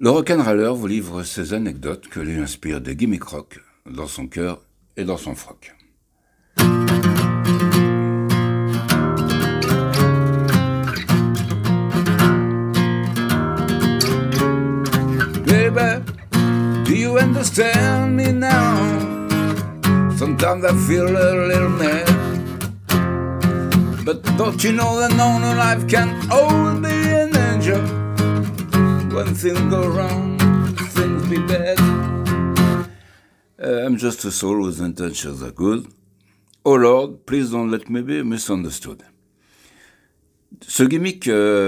Le rock'n'roller vous livre ses anecdotes que lui inspire des gimmicks rock dans son cœur et dans son froc. Baby, do you understand me now? Sometimes I feel a little mad, but don't you know that no life can always be an angel? When things go wrong, things be bad. I'm just a soul whose intentions are good. Oh Lord, please don't let me be misunderstood. Ce gimmick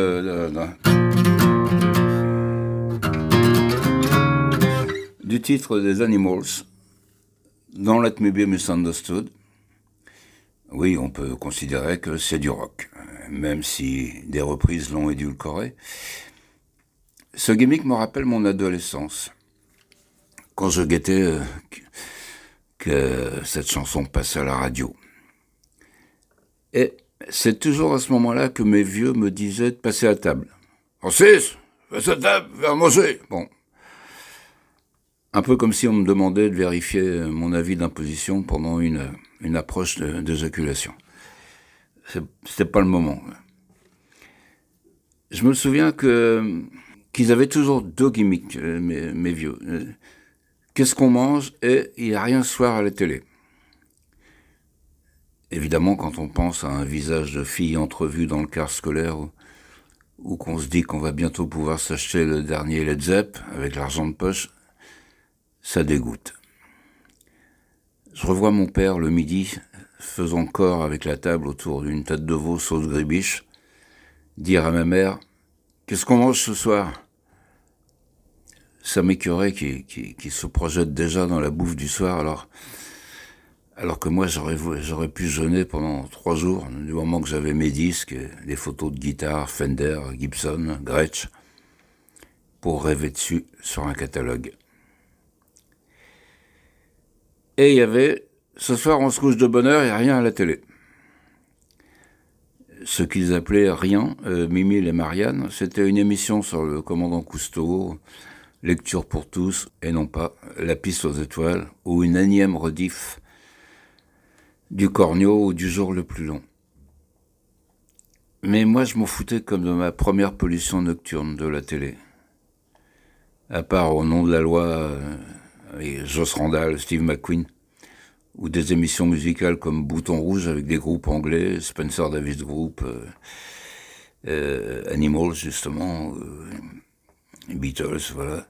du titre des Animals, Don't Let Me Be Misunderstood, oui, on peut considérer que c'est du rock, même si des reprises l'ont édulcoré. Ce gimmick me rappelle mon adolescence, quand je guettais que cette chanson passe à la radio. Et c'est toujours à ce moment-là que mes vieux me disaient de passer à table. « Francis, passe à table, viens manger !» Bon. Un peu comme si on me demandait de vérifier mon avis d'imposition pendant une approche d'éjaculation. C'était pas le moment. Je me souviens qu'ils avaient toujours deux gimmicks, mes vieux. Qu'est-ce qu'on mange et il n'y a rien ce soir à la télé. Évidemment, quand on pense à un visage de fille entrevue dans le car scolaire ou qu'on se dit qu'on va bientôt pouvoir s'acheter le dernier Led Zepp avec l'argent de poche, ça dégoûte. Je revois mon père le midi, faisant corps avec la table autour d'une tête de veau sauce gribiche, dire à ma mère « Qu'est-ce qu'on mange ce soir ?» Ça m'écœurait qui se projette déjà dans la bouffe du soir, alors que moi j'aurais pu jeûner pendant 3 jours, du moment que j'avais mes disques, des photos de guitare, Fender, Gibson, Gretsch, pour rêver dessus sur un catalogue. Et il y avait « Ce soir on se couche de bonne heure, il n'y a rien à la télé ». Ce qu'ils appelaient « Rien », Mimi et Marianne, c'était une émission sur le commandant Cousteau, Lecture pour tous, et non pas La piste aux étoiles, ou une énième rediff du Cornio ou du jour le plus long. Mais moi je m'en foutais comme de ma première pollution nocturne de la télé. À part Au nom de la loi, avec Joss Randall, Steve McQueen, ou des émissions musicales comme Bouton Rouge avec des groupes anglais, Spencer Davis Group, Animals justement, Beatles, voilà.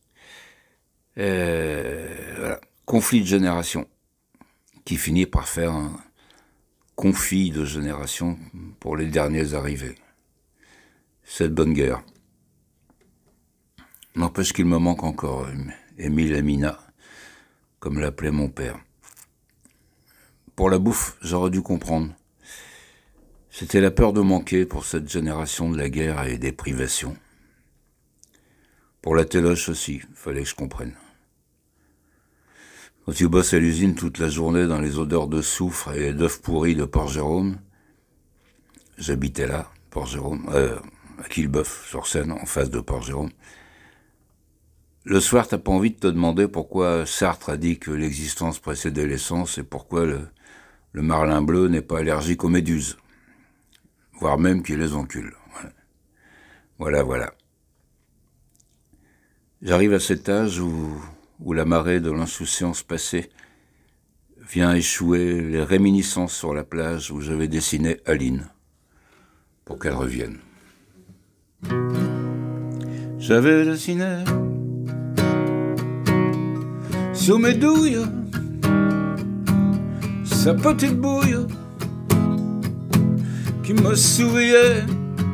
Voilà. Conflit de génération, qui finit par faire un conflit de génération pour les derniers arrivés. Cette bonne guerre. N'empêche qu'il me manque encore Émile et Mina, comme l'appelait mon père. Pour la bouffe, j'aurais dû comprendre. C'était la peur de manquer pour cette génération de la guerre et des privations. Pour la téloche aussi, fallait que je comprenne. Quand tu bosses à l'usine toute la journée dans les odeurs de soufre et d'œufs pourris de Port-Jérôme, j'habitais là, Port-Jérôme, à Quillebeuf, sur Seine, en face de Port-Jérôme. Le soir, t'as pas envie de te demander pourquoi Sartre a dit que l'existence précédait l'essence et pourquoi le marlin bleu n'est pas allergique aux méduses, voire même qu'il les encule. Voilà. J'arrive à cet âge où la marée de l'insouciance passée vient échouer les réminiscences sur la plage où j'avais dessiné Aline, pour qu'elle revienne. J'avais dessiné sur mes douilles sa petite bouille qui me souriait.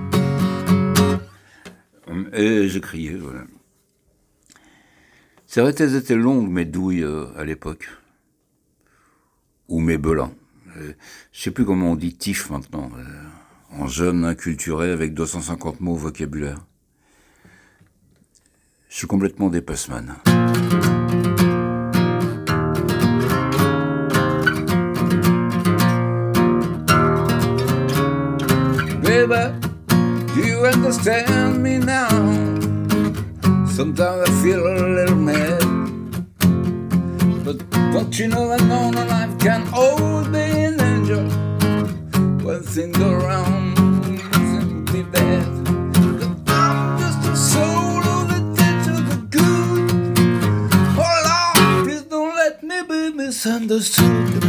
Et j'ai crié, voilà. C'est vrai qu'elles étaient longues, mes douilles, à l'époque. Ou mes belins. Je sais plus comment on dit tif maintenant. En jeune inculturé avec 250 mots au vocabulaire. Je suis complètement des passman. Baby, do you understand me now? Sometimes I feel a little mad, but don't you know that no life can always be an angel? When things go wrong, things be bad. But I'm just a soul of the dead to the good. Oh Lord, please don't let me be misunderstood.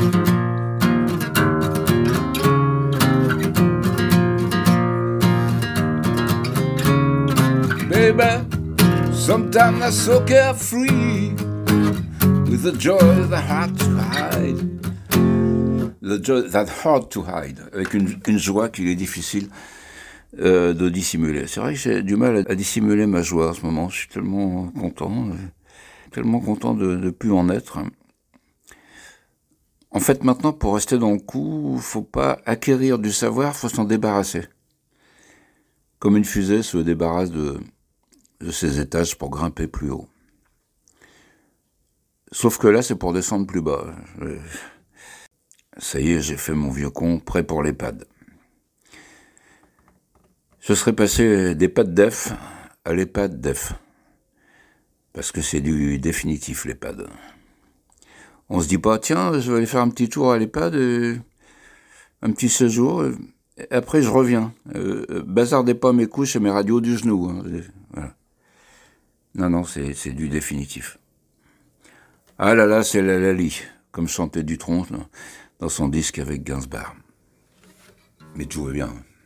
Baby, sometimes I'm so carefree, with the joy that hard to hide. The joy that hard to hide, avec une joie qu'il est difficile de dissimuler. C'est vrai que j'ai du mal à dissimuler ma joie en ce moment. Je suis tellement content de ne plus en être. En fait, maintenant, pour rester dans le coup, faut pas acquérir du savoir, faut s'en débarrasser. Comme une fusée se débarrasse de ses étages pour grimper plus haut. Sauf que là, c'est pour descendre plus bas. Ça y est, j'ai fait mon vieux con, prêt pour l'EHPAD. Je serais passé d'EHPAD DEF à l'EHPAD DEF. Parce que c'est du définitif, l'EHPAD. On se dit pas, tiens, je vais aller faire un petit tour à l'EHPAD, un petit séjour, et après je reviens. Bazardez pas mes couches et mes radios du genou. Hein. Voilà. Non, c'est du définitif. Ah là là, c'est la Lali, comme chantait Dutronc dans son disque avec Gainsbourg. Mais tout va bien.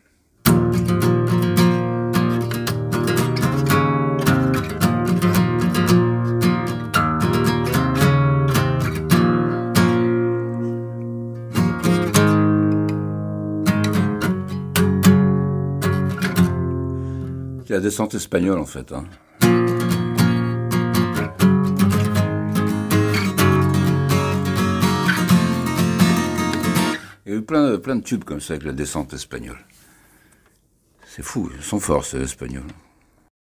C'est la descente espagnole en fait. Hein. Il y a eu plein de tubes comme ça avec la descente espagnole. C'est fou, ils sont forts ces Espagnols.